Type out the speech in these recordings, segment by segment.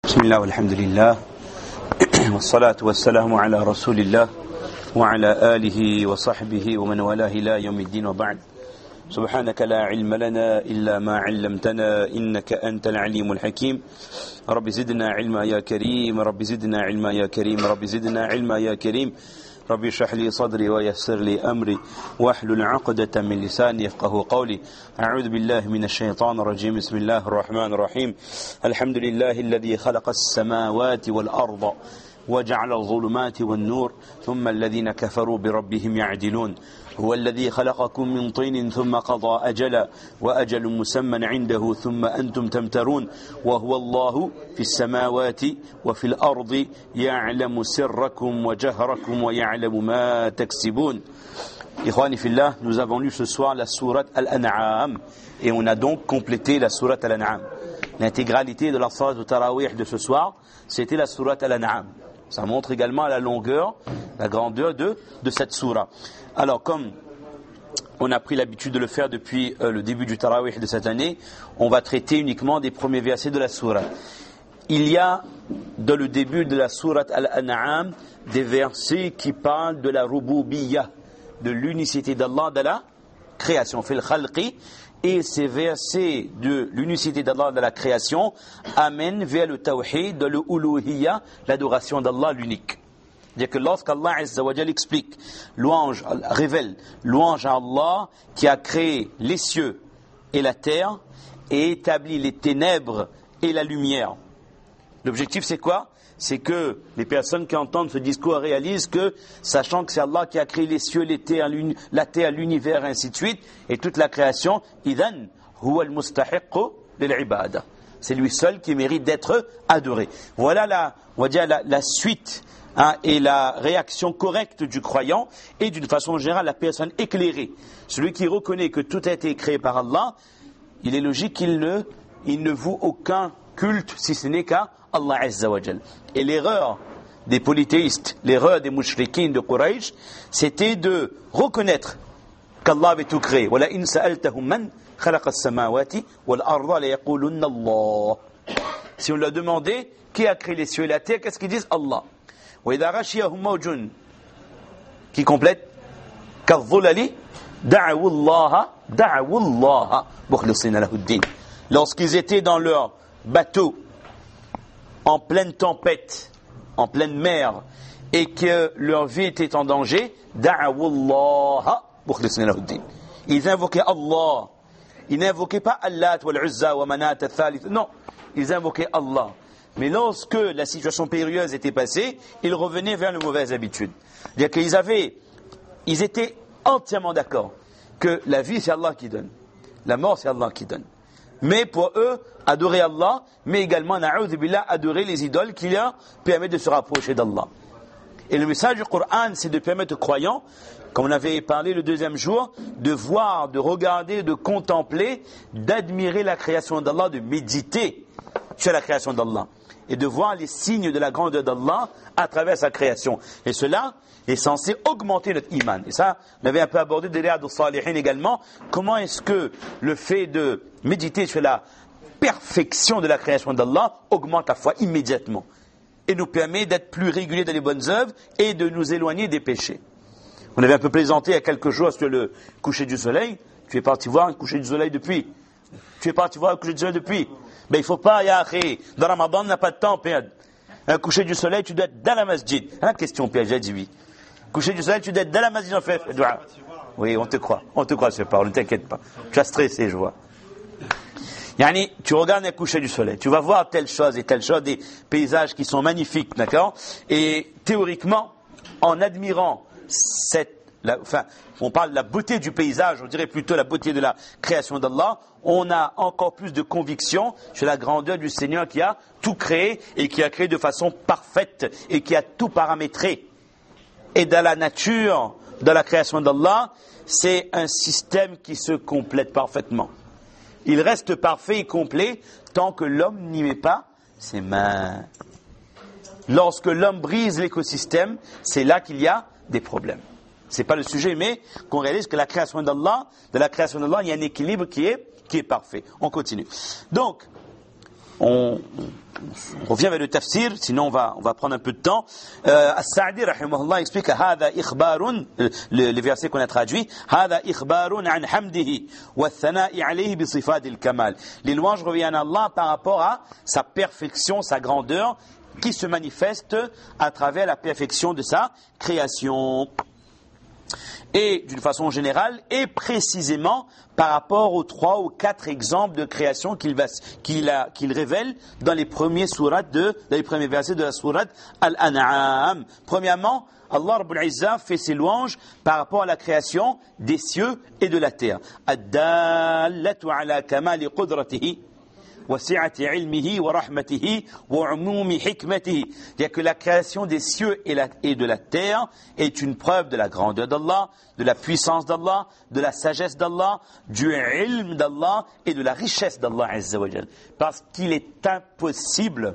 بسم الله والحمد لله والصلاة والسلام على رسول الله وعلى آله وصحبه ومن والاه إلى يوم الدين وبعد سبحانك لا علم لنا إلا ما علمتنا إنك أنت العليم الحكيم رب زدنا علما يا كريم رب زدنا علما يا كريم رب زدنا علما يا كريم رب اشرح لي صدري ويسر لي أمري واحلل عقدة من لساني يفقه قولي أعوذ بالله من الشيطان الرجيم بسم الله الرحمن الرحيم الحمد لله الذي خلق السماوات والأرض وجعل الظلمات والنور ثم الذين كفروا بربهم يعدلون هو الذي خلقكم من طين ثم قضى أجلا وأجل مسمى عنده ثم أنتم تمترون وهو الله في السماوات وفي الأرض يعلم سركم وجهركم ويعلم ما تكسبون. Ikhwani fillah, nous avons lu ce soir la sourate Al-An'am et on a donc complété la sourate Al-An'am. L'intégralité de la phase de Tarawih de ce soir, c'était la sourate Al-An'am. Ça montre également la longueur, la grandeur de cette sourate. Alors, comme on a pris l'habitude de le faire depuis le début du Tarawih de cette année, on va traiter uniquement des premiers versets de la sourate. Il y a, dans le début de la sourate Al-An'am, des versets qui parlent de la rububiyyah, de l'unicité d'Allah dans la création, fil khalqi, et ces versets de l'unicité d'Allah dans la création amènent vers le tawhid, de l'uluhiyya, l'adoration d'Allah l'unique. C'est-à-dire que lorsqu'Allah Azza wa Jal explique, révèle louange à Allah qui a créé les cieux et la terre et établi les ténèbres et la lumière. L'objectif c'est quoi? C'est que les personnes qui entendent ce discours réalisent que, sachant que c'est Allah qui a créé les cieux, la terre, l'univers, et ainsi de suite, et toute la création, idhan huwa al-mustahiqqu lil-ibada. C'est lui seul qui mérite d'être adoré. Voilà la suite et la réaction correcte du croyant et d'une façon générale la personne éclairée. Celui qui reconnaît que tout a été créé par Allah, il est logique qu'il ne voue aucun culte si ce n'est qu'à Allah Azza wa Jal. Et l'erreur des polythéistes, l'erreur des mouchriquins de Quraysh, c'était de reconnaître qu'Allah avait tout créé. وَلَئِنْ سَأَلْتَهُمْ مَنْ خَلَقَ السَّمَاوَاتِ وَالْأَرْضَ لَيَقُولُنَّ اللَّهُ. Si on leur demandait qui a créé les cieux et la terre, qu'est-ce qu'ils disent? Allah. وَإِذَا غَشِيَهُمْ مَوْجٌ qui complète كَالظُّلَلِ دَعَوُوا اللَّهَ مُخْلِصِينَ لَهُ الدِّينَ. Lorsqu'ils étaient dans leur bateau en pleine tempête, en pleine mer, et que leur vie était en danger, ils invoquaient Allah. Ils n'invoquaient pas Allah wal Uzza wa Manat al-Thalith. Non, ils invoquaient Allah. Mais lorsque la situation périlleuse était passée, ils revenaient vers les mauvaises habitudes. C'est-à-dire qu'ils étaient entièrement d'accord que la vie c'est Allah qui donne, la mort c'est Allah qui donne. Mais pour eux, adorer Allah, mais également, na'udhu billah, adorer les idoles qui leur permettent de se rapprocher d'Allah. Et le message du Coran, c'est de permettre aux croyants, comme on avait parlé le deuxième jour, de voir, de regarder, de contempler, d'admirer la création d'Allah, de méditer sur la création d'Allah. Et de voir les signes de la grandeur d'Allah à travers sa création. Et cela est censé augmenter notre iman. Et ça, on avait un peu abordé de Riyad al-Salihin également. Comment est-ce que le fait de méditer sur la perfection de la création d'Allah augmente la foi immédiatement et nous permet d'être plus réguliers dans les bonnes œuvres et de nous éloigner des péchés. On avait un peu plaisanté il y a quelques jours sur le coucher du soleil. Tu es parti voir un coucher du soleil depuis? Tu es parti voir un coucher du soleil depuis? Mais il ne faut pas, dans Ramadan, on n'a pas de temps, perdre. Un coucher du soleil, tu dois être dans la masjid. Question piège, j'ai dit oui. Coucher du soleil, tu dois être dans la masjid, en fait. Oui, on te croit, je parle, ne t'inquiète pas. Tu as stressé, je vois. Tu regardes un coucher du soleil, tu vas voir telle chose et telle chose, des paysages qui sont magnifiques, d'accord? Et théoriquement, en admirant on parle de la beauté du paysage, on dirait plutôt la beauté de la création d'Allah, on a encore plus de conviction sur la grandeur du Seigneur qui a tout créé et qui a créé de façon parfaite et qui a tout paramétré. Et dans la nature, dans la création d'Allah, c'est un système qui se complète parfaitement. Il reste parfait et complet tant que l'homme n'y met pas ses mains. Lorsque l'homme brise l'écosystème, c'est là qu'il y a des problèmes. C'est pas le sujet, mais qu'on réalise que de la création d'Allah, il y a un équilibre qui est parfait. On continue. Donc, on revient vers le tafsir, sinon on va prendre un peu de temps. As-Sa'di rahimahullah explique هذا إخبار, le verset qu'on a traduit, هذا إخبار عن حمده والثناء عليه بصفات الكمال. Les louanges reviennent à Allah par rapport à sa perfection, sa grandeur, qui se manifeste à travers la perfection de sa création. Et d'une façon générale, et précisément par rapport aux 3 ou 4 exemples de création qu'il révèle dans les premiers versets de la sourate Al-An'am. Premièrement, Allah Rabbul Izzah fait ses louanges par rapport à la création des cieux et de la terre. Ad-dallatu ala kamali qudratihi وسعة علمه ورحمته وعموم حكمته. C'est-à-dire que la création des cieux et de la terre est une preuve de la grandeur d'Allah, de la puissance d'Allah, de la sagesse d'Allah, du ilm d'Allah et de la richesse d'Allah Azza wa Jal. Parce qu'il est impossible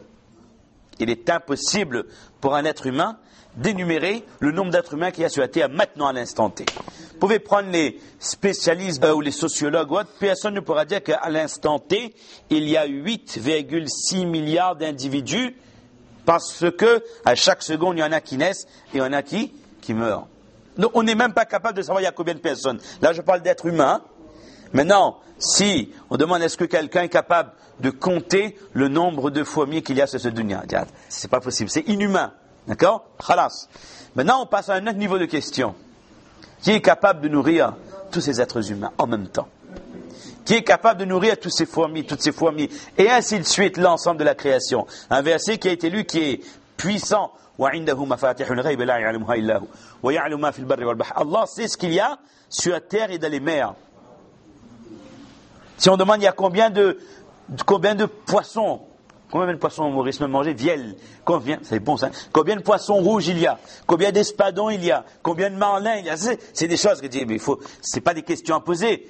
pour un être humain d'énumérer le nombre d'êtres humains qu'il y a sur la terre maintenant à l'instant T. Vous pouvez prendre les spécialistes ou les sociologues ou autres, personne ne pourra dire qu'à l'instant T, il y a 8,6 milliards d'individus parce que à chaque seconde, il y en a qui naissent et il y en a qui meurent. Donc, on n'est même pas capable de savoir il y a combien de personnes. Là, je parle d'êtres humains. Maintenant, si on demande est-ce que quelqu'un est capable de compter le nombre de fourmis qu'il y a sur ce dunya, c'est pas possible, c'est inhumain. D'accord? Khalas. Maintenant, on passe à un autre niveau de question. Qui est capable de nourrir tous ces êtres humains en même temps? Qui est capable de nourrir toutes ces fourmis, et ainsi de suite, l'ensemble de la création. Un verset qui a été lu qui est puissant. Allah sait ce qu'il y a sur la terre et dans les mers. Si on demande il y a combien de poissons, combien de poissons Maurice me mangeait? Vielle. Combien? C'est bon ça. Combien de poissons rouges il y a? Combien d'espadons il y a? Combien de marlins il y a? C'est des choses que tu dis, mais c'est pas des questions à poser.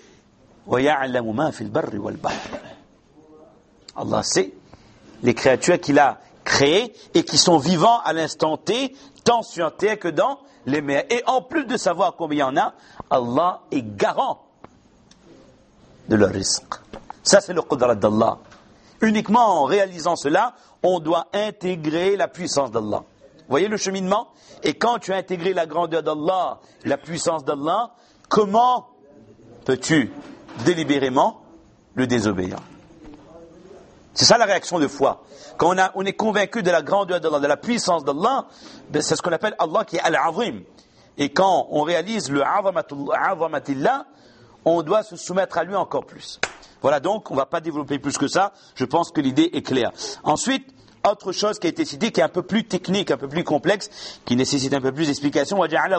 Allah sait les créatures qu'il a créées et qui sont vivants à l'instant T, tant sur terre que dans les mers. Et en plus de savoir combien il y en a, Allah est garant de leur rizq. Ça c'est le qudrat d'Allah. Uniquement en réalisant cela, on doit intégrer la puissance d'Allah. Vous voyez le cheminement? Et quand tu as intégré la grandeur d'Allah, la puissance d'Allah, comment peux-tu délibérément le désobéir? C'est ça la réaction de foi. Quand on est convaincu de la grandeur d'Allah, de la puissance d'Allah, c'est ce qu'on appelle Allah qui est Al-Azim. Et quand on réalise le Azamatillah, on doit se soumettre à lui encore plus. Voilà, donc on ne va pas développer plus que ça. Je pense que l'idée est claire. Ensuite, autre chose qui a été citée, qui est un peu plus technique, un peu plus complexe, qui nécessite un peu plus d'explication. On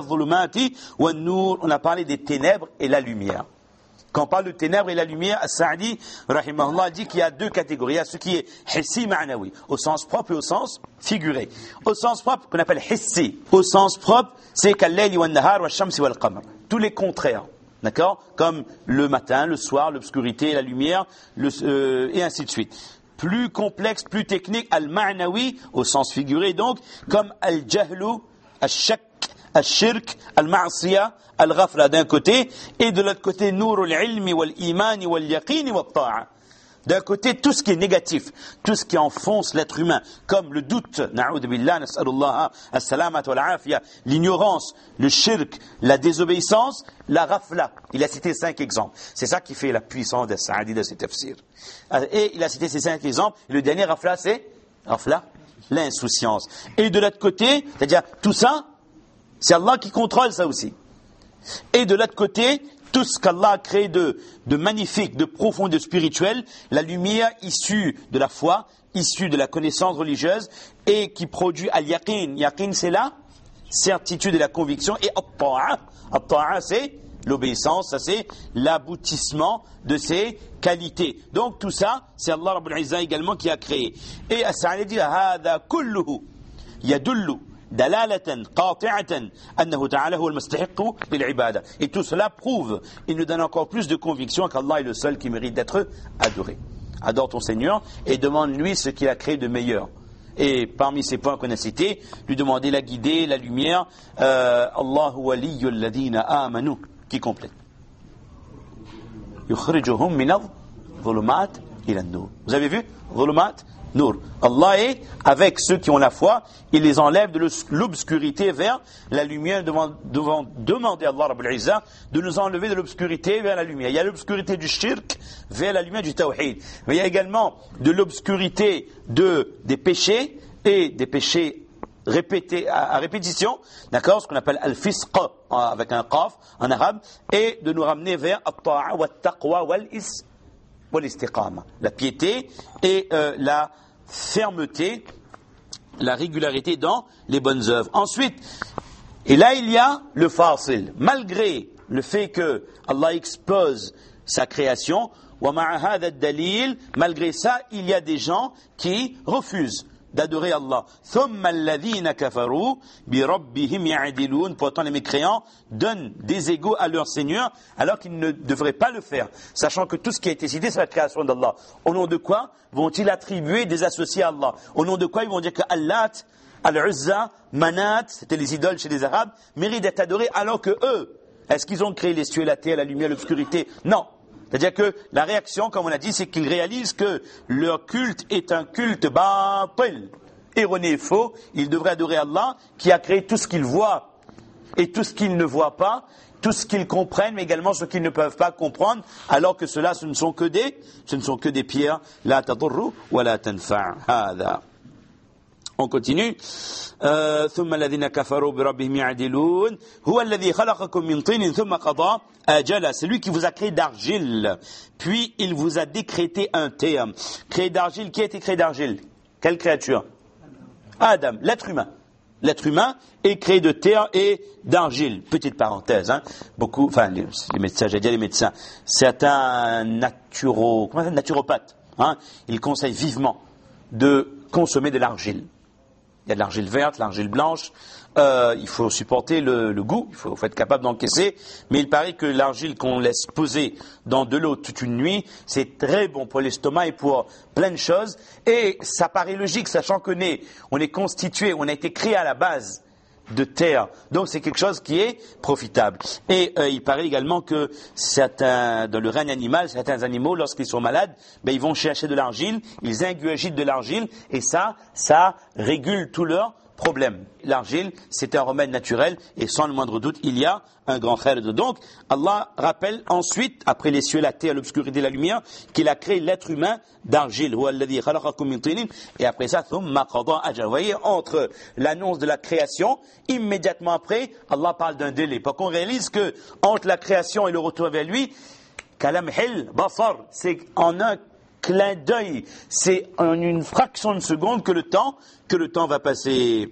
a parlé des ténèbres et la lumière. Quand on parle de ténèbres et la lumière, As-Sa'di, rahimahullah, dit qu'il y a 2 catégories. Il y a ce qui est hissi ma'nawi, au sens propre et au sens figuré. Au sens propre, qu'on appelle hissi. Au sens propre, c'est qu'al-layli wan-nahar wa-shamsi wal-qamar. Tous les contraires. D'accord? Comme le matin, le soir, l'obscurité, la lumière, et ainsi de suite. Plus complexe, plus technique, al-ma'nawi, au sens figuré donc, comme al-jahlu, al-shak, al-shirk, al-ma'asiyah, al-ghafla d'un côté, et de l'autre côté, nourul ilmi wal-imani wal-yaqini wal-ta'a. D'un côté, tout ce qui est négatif, tout ce qui enfonce l'être humain, comme le doute, na'oudhu billah, nas'alullah, as-salamata wal-afiyah, l'ignorance, le shirk, la désobéissance, la ghafla. Il a cité 5 exemples. C'est ça qui fait la puissance de Sa'adi de ses tafsirs. Et il a cité ces 5 exemples. Et le dernier ghafla, c'est ghafla, l'insouciance. Et de l'autre côté, c'est-à-dire tout ça, c'est Allah qui contrôle ça aussi. Et de l'autre côté, tout ce qu'Allah a créé de magnifique, de profond, de spirituel, la lumière issue de la foi, issue de la connaissance religieuse, et qui produit al-yaqin. Yaqin, c'est la certitude et la conviction, et at-ta'a. At-ta'a, c'est l'obéissance, ça c'est l'aboutissement de ces qualités. Donc tout ça, c'est Allah Rabbul Izzah également qui a créé. Et As-Sa'di dit, هذا كله يدل دلالة قاطعة أنه تعالى هو المستحق للعبادة. Et tout cela prouve, il nous donne encore plus de conviction qu'Allah est le seul qui mérite d'être adoré. Adore ton Seigneur et demande-lui ce qu'il a créé de meilleur. Et parmi ces points qu'on a cités, lui demander la guidée, la lumière, Allahu waliyyul ladina amanu, qui complète. يخرجهم من الظلمات ila an-nur. Vous avez vu? Dhulumat, Nour. Allah est avec ceux qui ont la foi, il les enlève de l'obscurité vers la lumière, devant demander à Allah Rabbul Izzah de nous enlever de l'obscurité vers la lumière. Il y a l'obscurité du shirk vers la lumière du tawhid. Mais il y a également de l'obscurité des péchés et des péchés répétés à répétition, d'accord, ce qu'on appelle al-fisq avec un qaf en arabe, et de nous ramener vers at-ta'a wa at-taqwa wal-istiqama, la piété et la fermeté, la régularité dans les bonnes œuvres. Ensuite, et là il y a le fasil. Malgré le fait que Allah expose sa création, wa ma'a hadha ad-dalil, malgré ça, il y a des gens qui refusent d'adorer Allah. Thumma alladhina kafaru bi rabbihim ya'dilun. Pourtant les mécréants donnent des égaux à leur Seigneur alors qu'ils ne devraient pas le faire, sachant que tout ce qui a été cité c'est la création d'Allah. Au nom de quoi vont-ils attribuer des associés à Allah? Au nom de quoi ils vont dire que Allat, Al-Uzza, Manat, c'était les idoles chez les Arabes, méritent d'être adorés alors que eux, est-ce qu'ils ont créé les cieux, la terre, la lumière, l'obscurité? Non. C'est-à-dire que la réaction, comme on a dit, c'est qu'ils réalisent que leur culte est un culte batil, erroné et faux. Ils devraient adorer Allah qui a créé tout ce qu'ils voient et tout ce qu'ils ne voient pas, tout ce qu'ils comprennent, mais également ce qu'ils ne peuvent pas comprendre, alors que cela, ce ne sont que des pierres. La tadurru wa la tanfa'. Hada. On continue. ثم الذين كفروا بربهم يعدلون هو الذي خلقكم من طين ثم قضى أجلا. C'est lui qui vous a créé d'argile, puis il vous a décrété un terme. Créé d'argile, qui a été créé d'argile? Quelle créature? Adam, l'être humain. L'être humain est créé de terre et d'argile. Petite parenthèse, beaucoup, enfin les médecins, j'ai dit les médecins, certains naturopathes, ils conseillent vivement de consommer de l'argile. Il y a de l'argile verte, l'argile blanche. Il faut supporter le goût, il faut être capable d'encaisser. Mais il paraît que l'argile qu'on laisse poser dans de l'eau toute une nuit, c'est très bon pour l'estomac et pour plein de choses. Et ça paraît logique, sachant qu'on est constitué, on a été créé à la base de terre. Donc c'est quelque chose qui est profitable. Et il paraît également que dans le règne animal, certains animaux, lorsqu'ils sont malades, ils vont chercher de l'argile, ils ingurgitent de l'argile, et ça régule tous leurs problèmes. L'argile, c'est un remède naturel, et sans le moindre doute, il y a un grand khayr dedans. Donc, Allah rappelle ensuite, après les cieux, la terre, l'obscurité, la lumière, qu'il a créé l'être humain d'argile. Et après ça, vous voyez, entre l'annonce de la création, immédiatement après, Allah parle d'un délai. Pour qu'on réalise que, entre la création et le retour vers lui, kalamhil basar, c'est en un clin d'œil, c'est en une fraction de seconde que le temps va passer.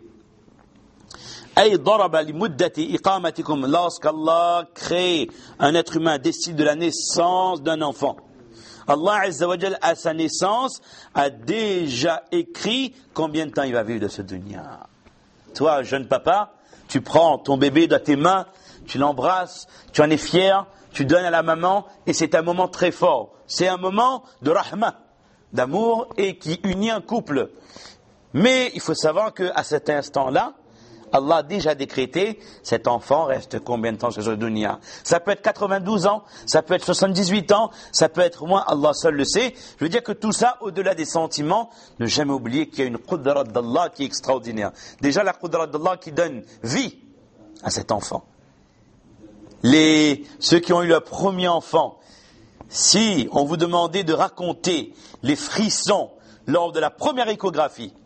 Lorsqu'Allah crée un être humain, décide de la naissance d'un enfant, Allah Azza wa Jal, à sa naissance, a déjà écrit combien de temps il va vivre de ce dunya. Toi, jeune papa, tu prends ton bébé dans tes mains, tu l'embrasses, tu en es fier, tu donnes à la maman, et c'est un moment très fort. C'est un moment de rahma, d'amour, et qui unit un couple. Mais il faut savoir qu'à cet instant-là, Allah a déjà décrété, cet enfant reste combien de temps sur ce dunya? Ça peut être 92 ans, ça peut être 78 ans, ça peut être moins, Allah seul le sait. Je veux dire que tout ça, au-delà des sentiments, ne jamais oublier qu'il y a une qudrat d'Allah qui est extraordinaire. Déjà la qudrat d'Allah qui donne vie à cet enfant. Ceux qui ont eu leur premier enfant, si on vous demandait de raconter les frissons lors de la première échographie,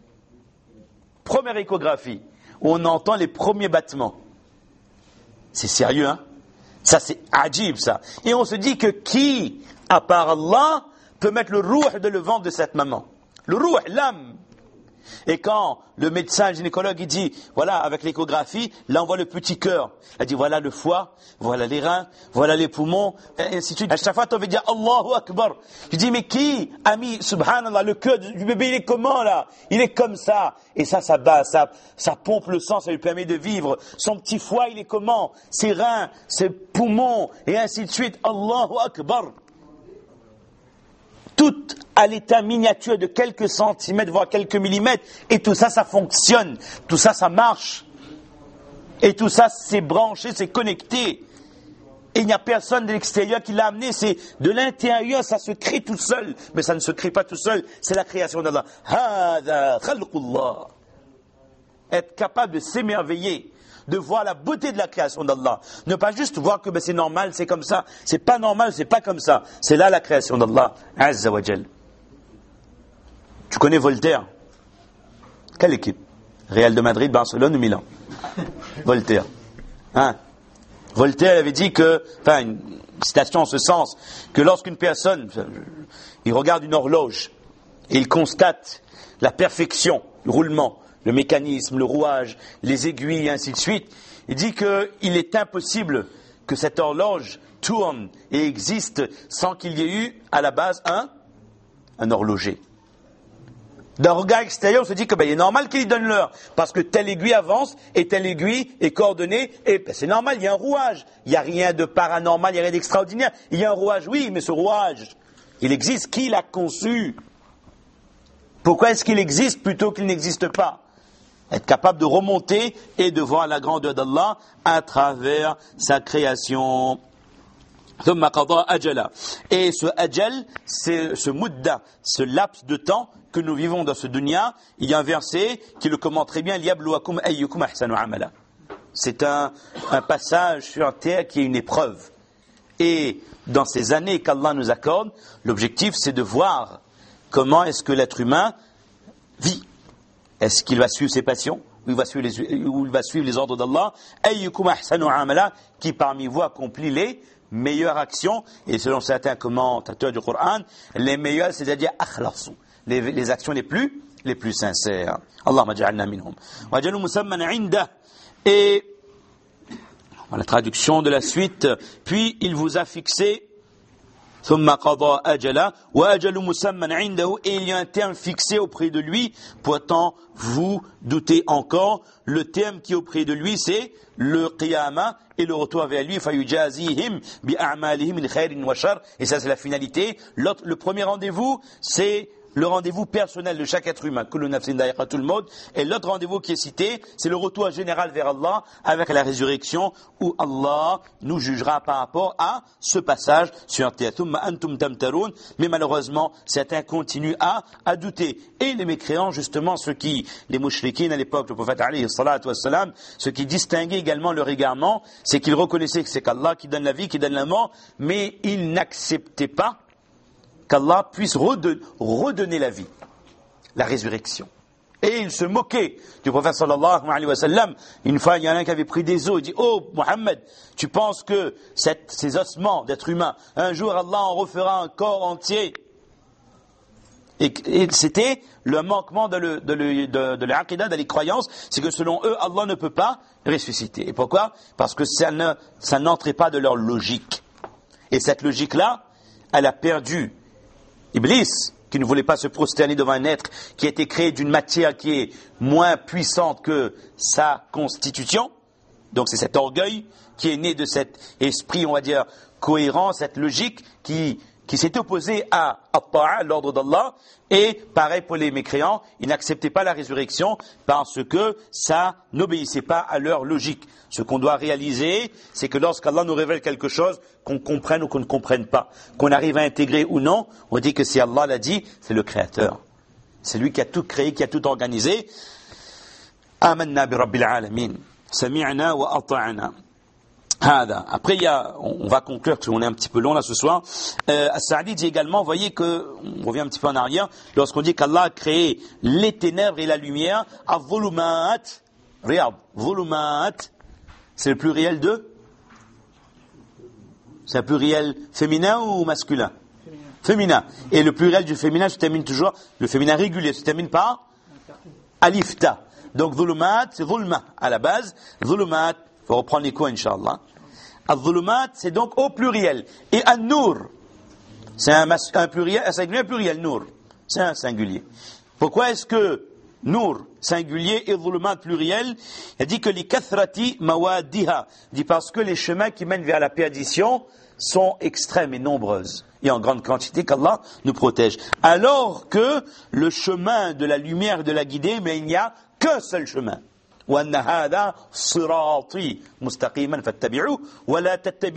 où on entend les premiers battements, c'est sérieux, ça c'est ajib, ça. Et on se dit que qui, à part Allah, peut mettre le rouh de le ventre de cette maman? Le rouh, l'âme. Et quand le médecin, le gynécologue, il dit, voilà, avec l'échographie, là on voit le petit cœur. Il dit, voilà le foie, voilà les reins, voilà les poumons, et ainsi de suite. À chaque fois, on veut dire, Allahu Akbar. Je dis, mais qui a mis, subhanallah, le cœur du bébé, il est comment là? Il est comme ça. Et ça bat, ça pompe le sang, ça lui permet de vivre. Son petit foie, il est comment? Ses reins, ses poumons, et ainsi de suite. Allahu Akbar. Tout à l'état miniature de quelques centimètres, voire quelques millimètres, et tout ça, ça fonctionne, tout ça, ça marche, et tout ça, c'est branché, c'est connecté, Et il n'y a personne de l'extérieur qui l'a amené. C'est de l'intérieur, ça se crée tout seul. Mais ça ne se crée pas tout seul. C'est la création d'Allah. Hada khalqullah. Être capable de s'émerveiller, de voir la beauté de la création d'Allah. Ne pas juste voir que c'est normal, c'est comme ça. C'est pas normal, c'est pas comme ça. C'est là la création d'Allah. Azza wa Jal. Tu connais Voltaire? Quelle équipe? Real de Madrid, Barcelone ou Milan? Voltaire. Hein? Voltaire avait dit que, enfin, une citation en ce sens, que lorsqu'une personne, il regarde une horloge et il constate la perfection, le roulement, le mécanisme, le rouage, les aiguilles et ainsi de suite, il dit qu'il est impossible que cette horloge tourne et existe sans qu'il y ait eu à la base un horloger. D'un regard extérieur, on se dit que il est normal qu'il donne l'heure, parce que telle aiguille avance et telle aiguille est coordonnée, et c'est normal, il y a un rouage. Il n'y a rien de paranormal, il n'y a rien d'extraordinaire. Il y a un rouage, oui, mais ce rouage, il existe. Qui l'a conçu? Pourquoi est-ce qu'il existe plutôt qu'il n'existe pas? Être capable de remonter et de voir la grandeur d'Allah à travers sa création. Et ce ajal, c'est ce mudda, ce laps de temps que nous vivons dans ce dunya. Il y a un verset qui le commente très bien. C'est un passage sur terre qui est une épreuve. Et dans ces années qu'Allah nous accorde, l'objectif c'est de voir comment est-ce que l'être humain vit. Est-ce qu'il va suivre ses passions ou il va suivre les ordres d'Allah? Qui parmi vous accomplit les meilleures actions, et selon certains commentateurs du Coran, les meilleures, c'est-à-dire akhlasu, les actions les plus sincères. Allahumma ja'alna minhum. Wa jalu musamman 'indah. Et la traduction de la suite, puis il vous a fixé ثم قضى أجلا وأجل مسمى عنده, et il y a un terme fixé auprès de lui. Pourtant vous doutez encore, le terme qui est auprès de lui c'est le qiyamah et le retour vers lui. فيجازيهم بأعمالهم من خير وشر, et ça c'est la finalité. Le premier rendez-vous c'est le rendez-vous personnel de chaque être humain, et l'autre rendez-vous qui est cité, c'est le retour général vers Allah avec la résurrection, où Allah nous jugera par rapport à ce passage sur terre. Mais malheureusement, certains continuent à douter. Et les mécréants, justement, les mouchriquines à l'époque, le prophète alayhi salatu wassalam, ce qui distinguait également leur égarement, c'est qu'ils reconnaissaient que c'est qu'Allah qui donne la vie, qui donne la mort, mais ils n'acceptaient pas qu'Allah puisse redonner la vie, la résurrection. Et il se moquait du prophète sallallahu alayhi wa sallam. Une fois, il y en a un qui avait pris des os, il dit: oh Mohammed, tu penses que ces ossements d'être humain, un jour Allah en refera un corps entier? Et c'était le manquement de l'aqidah, de les croyances, c'est que selon eux, Allah ne peut pas ressusciter. Et pourquoi? Parce que ça n'entrait pas de leur logique. Et cette logique-là, elle a perdu. Iblis, qui ne voulait pas se prosterner devant un être qui a été créé d'une matière qui est moins puissante que sa constitution, donc c'est cet orgueil qui est né de cet esprit, on va dire, cohérent, cette logique qui s'est opposée à at-ta'a, l'ordre d'Allah, et pareil pour les mécréants, ils n'acceptaient pas la résurrection parce que ça n'obéissait pas à leur logique. Ce qu'on doit réaliser, c'est que lorsqu'Allah nous révèle quelque chose, qu'on comprenne ou qu'on ne comprenne pas, qu'on arrive à intégrer ou non, on dit que si Allah l'a dit, c'est le Créateur. C'est lui qui a tout créé, qui a tout organisé. Amanna bi Rabbil Alamin. Sami'na wa ata'na. Après, on va conclure parce qu'on est un petit peu long là ce soir. As-Sa'di dit également, vous voyez que, on revient un petit peu en arrière, lorsqu'on dit qu'Allah a créé les ténèbres et la lumière, al-zulumat, regarde, zulumat, c'est le pluriel de? C'est un pluriel féminin ou masculin? Féminin. Et le pluriel du féminin se termine toujours, le féminin régulier se termine par alifta. Donc zulumat, c'est zulma à la base, zulumat. Il faut reprendre les cours, Inch'Allah. Al-Zulumat, c'est donc au pluriel. Et An-Nur, c'est un pluriel, un singulier, un pluriel, Nur. C'est un singulier. Pourquoi est-ce que Nur, singulier, et Zulumat, pluriel? Il dit que les kathrati mawadiha. Il dit parce que les chemins qui mènent vers la perdition sont extrêmes et nombreuses. Et en grande quantité, qu'Allah nous protège. Alors que le chemin de la lumière et de la guidée, mais il n'y a qu'un seul chemin. وأن هذا صراطي مستقيما فاتبعوه ولا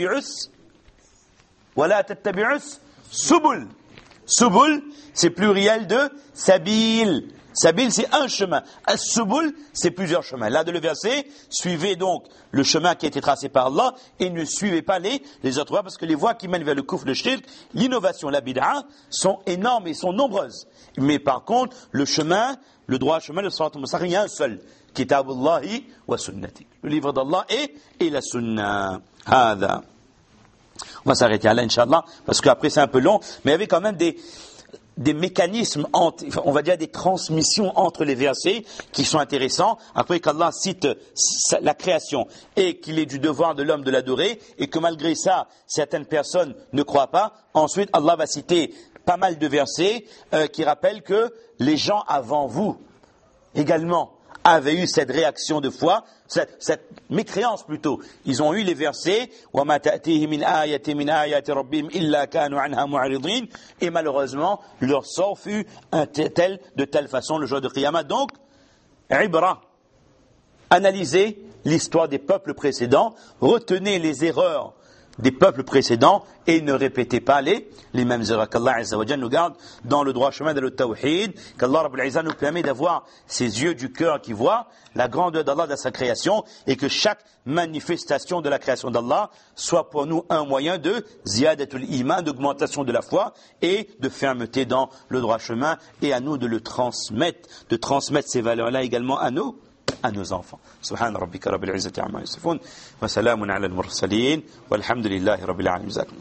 تتبعوا السبل. Subul, c'est pluriel de sabil. Sabil, c'est un chemin. As-subul, c'est plusieurs chemins. Là, de le verset, suivez donc le chemin qui a été tracé par Allah et ne suivez pas les autres voies, parce que les voies qui mènent vers le kufr, le shirk, l'innovation, la bid'a, sont énormes et sont nombreuses. Mais par contre, le chemin, le droit chemin, le sirat al-mustaqim, il y a un seul. Kitabullahi wa sunnati. Le livre d'Allah et la sunna. Hada. On va s'arrêter là, Inch'Allah, parce qu'après c'est un peu long, mais il y avait quand même des mécanismes, on va dire des transmissions entre les versets qui sont intéressants. Après qu'Allah cite la création et qu'il est du devoir de l'homme de l'adorer, et que malgré ça, certaines personnes ne croient pas, ensuite Allah va citer pas mal de versets qui rappellent que les gens avant vous également avaient eu cette réaction de foi, cette mécréance plutôt. Ils ont eu les versets وَمَا تَأْتِيهِ مِنْ آيَةٍ مِنْ آيَاتِ رَبِّهِمْ إِلَّا كَانُوا عَنْهَا مُعْرِضِينَ, et malheureusement leur sort fut de telle façon le jour de Qiyamah. Donc, ibra, analysez l'histoire des peuples précédents, retenez les erreurs des peuples précédents et ne répétez pas les mêmes erreurs. Qu'Allah Azza wa Jalla nous garde dans le droit chemin de le tawhid, qu'Allah Rabbul Izzah nous permet d'avoir ces yeux du cœur qui voient la grandeur d'Allah dans sa création, et que chaque manifestation de la création d'Allah soit pour nous un moyen de ziyadatul iman, d'augmentation de la foi et de fermeté dans le droit chemin, et à nous de transmettre ces valeurs-là également à nos enfants. Subhan rabbika rabbil izzati amma yasifun wa salamun ala al-mursalin walhamdulillahi rabbil alamin.